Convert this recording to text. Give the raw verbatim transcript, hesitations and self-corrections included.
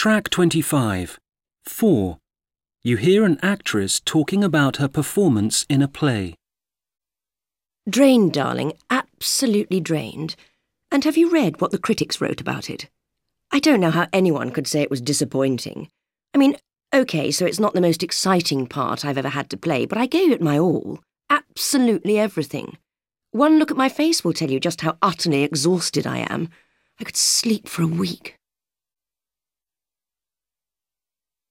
Track twenty-five. four. You hear an actress talking about her performance in a play. Drained, darling, absolutely drained. And have you read what the critics wrote about it? I don't know how anyone could say it was disappointing. I mean, OK, so it's not the most exciting part I've ever had to play, but I gave it my all. Absolutely everything. One look at my face will tell you just how utterly exhausted I am. I could sleep for a week.